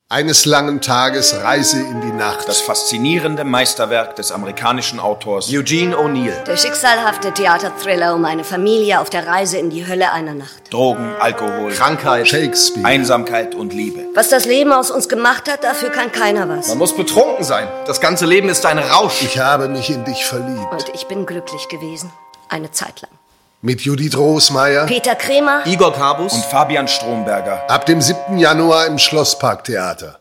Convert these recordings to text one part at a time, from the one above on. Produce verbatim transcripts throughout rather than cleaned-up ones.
Eines langen Tages Reise in die Nacht. Das faszinierende Meisterwerk des amerikanischen Autors Eugene O'Neill. Der schicksalhafte Theaterthriller um eine Familie auf der Reise in die Hölle einer Nacht. Drogen, Alkohol, Krankheit, Shakespeare, Einsamkeit und Liebe. Was das Leben aus uns gemacht hat, dafür kann keiner was. Man muss betrunken sein. Das ganze Leben ist ein Rausch. Ich habe mich in dich verliebt. Und ich bin glücklich gewesen. Eine Zeit lang. Mit Judith Rosmeier. Peter Kremer. Igor Karbus. Und Fabian Stromberger. Ab dem siebten Januar im Schlossparktheater.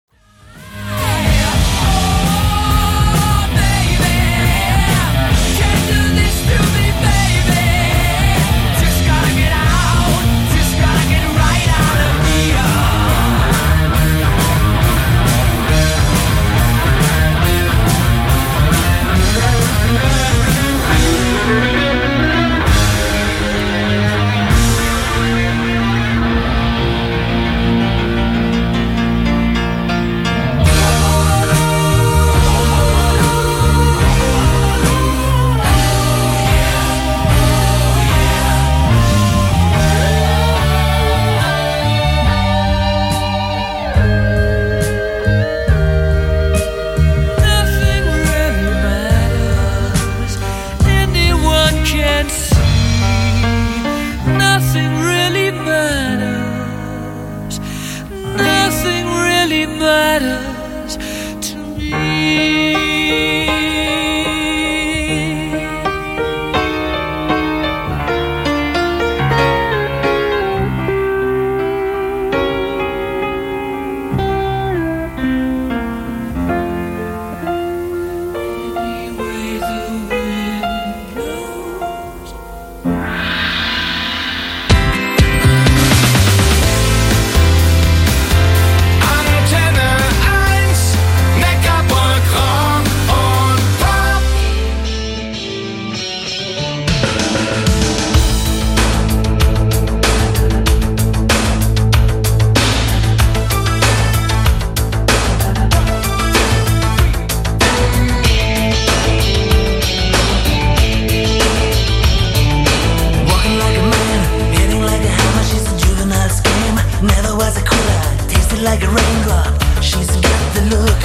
Like a raindrop, she's got the look.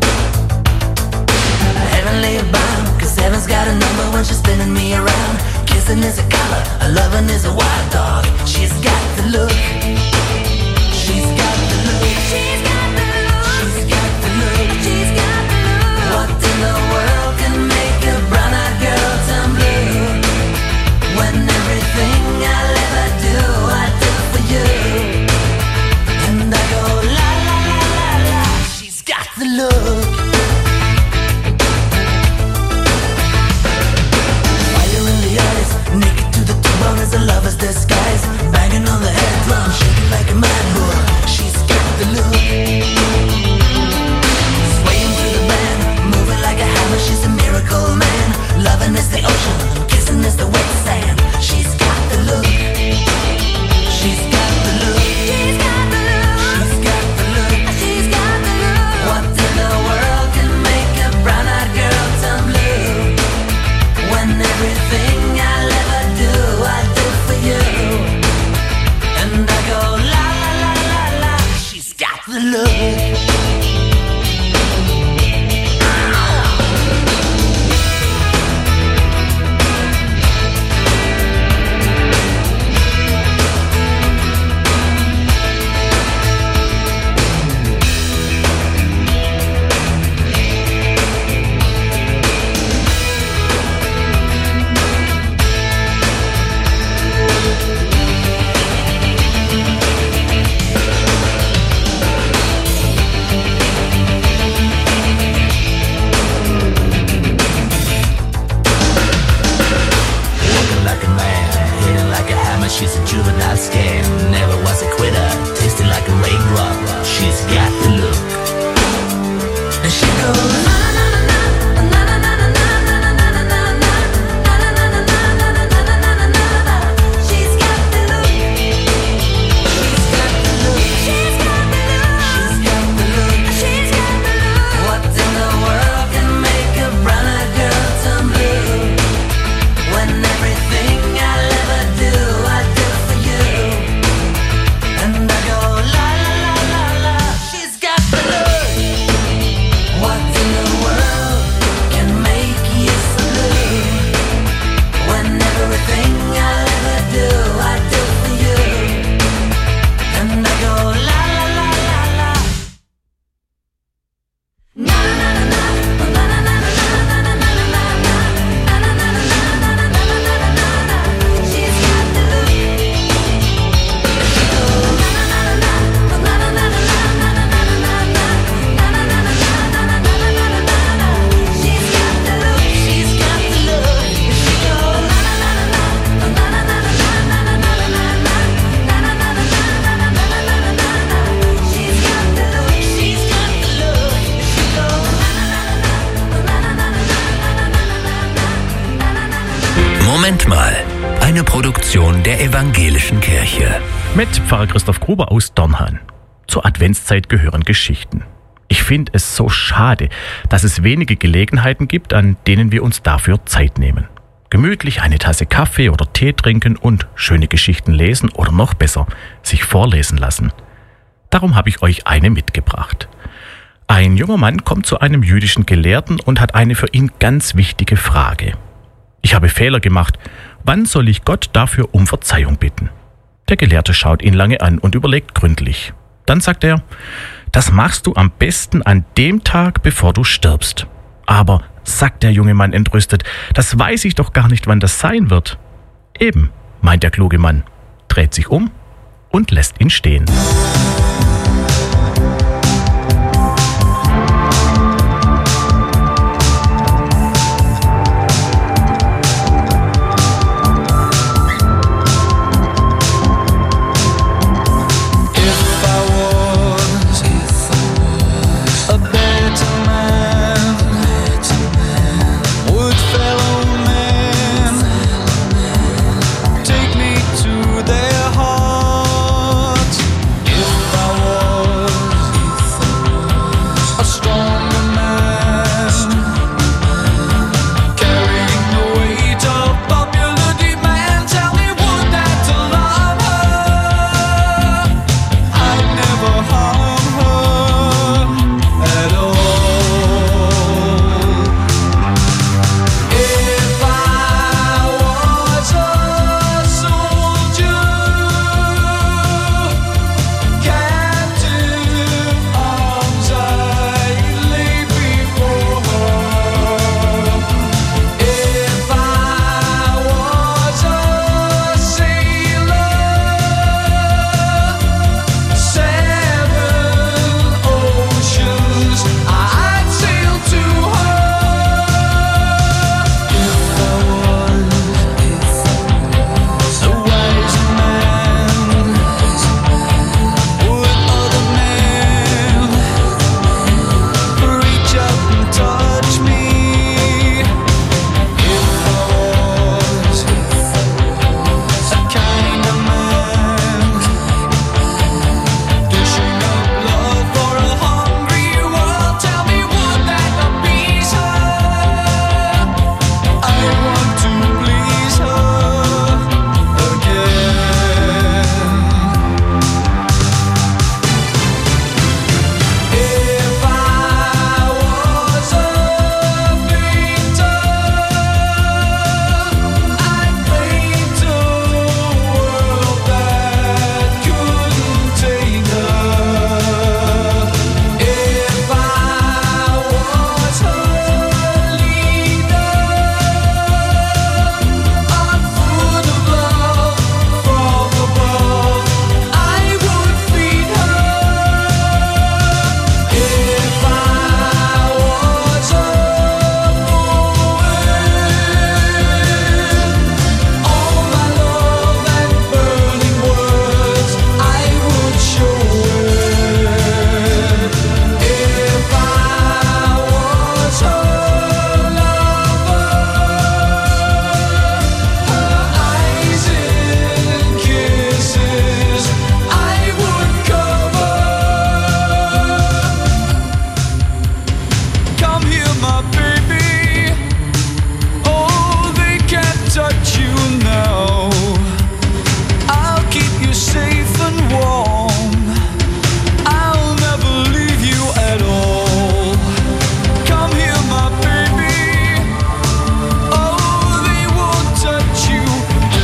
Heavenly bound, cause heaven's got a number when she's spinning me around. Kissing is a color, a loving is a wild dog. She's got the look. She's got the look. She's got the look. She's got the look. She's got the look. What in the world can make a brown-eyed girl turn blue? When everything I'll ever do, I do for you. And I go la la la la la. She's got the look. Fire in the eyes, naked to the bone as a lover's disguise. Banging on the head drum, shaking like a mad bull. She's got the look. Swaying through the band, moving like a hammer. She's a miracle man. Loving is the ocean, kissing is the wet sand. She's got the look. She's got the look. She's got the look. She's got the look. She's got the look. What in the world can make a brown-eyed girl turn blue? When everything I'll ever do, I do for you. And I go la la la la la. She's got the look. Moment mal, eine Produktion der Evangelischen Kirche. Mit Pfarrer Christoph Gruber aus Dornhan. Zur Adventszeit gehören Geschichten. Ich finde es so schade, dass es wenige Gelegenheiten gibt, an denen wir uns dafür Zeit nehmen. Gemütlich eine Tasse Kaffee oder Tee trinken und schöne Geschichten lesen oder noch besser, sich vorlesen lassen. Darum habe ich euch eine mitgebracht. Ein junger Mann kommt zu einem jüdischen Gelehrten und hat eine für ihn ganz wichtige Frage. Ich habe Fehler gemacht. Wann soll ich Gott dafür um Verzeihung bitten? Der Gelehrte schaut ihn lange an und überlegt gründlich. Dann sagt er, das machst du am besten an dem Tag, bevor du stirbst. Aber, sagt der junge Mann entrüstet, das weiß ich doch gar nicht, wann das sein wird. Eben, meint der kluge Mann, dreht sich um und lässt ihn stehen.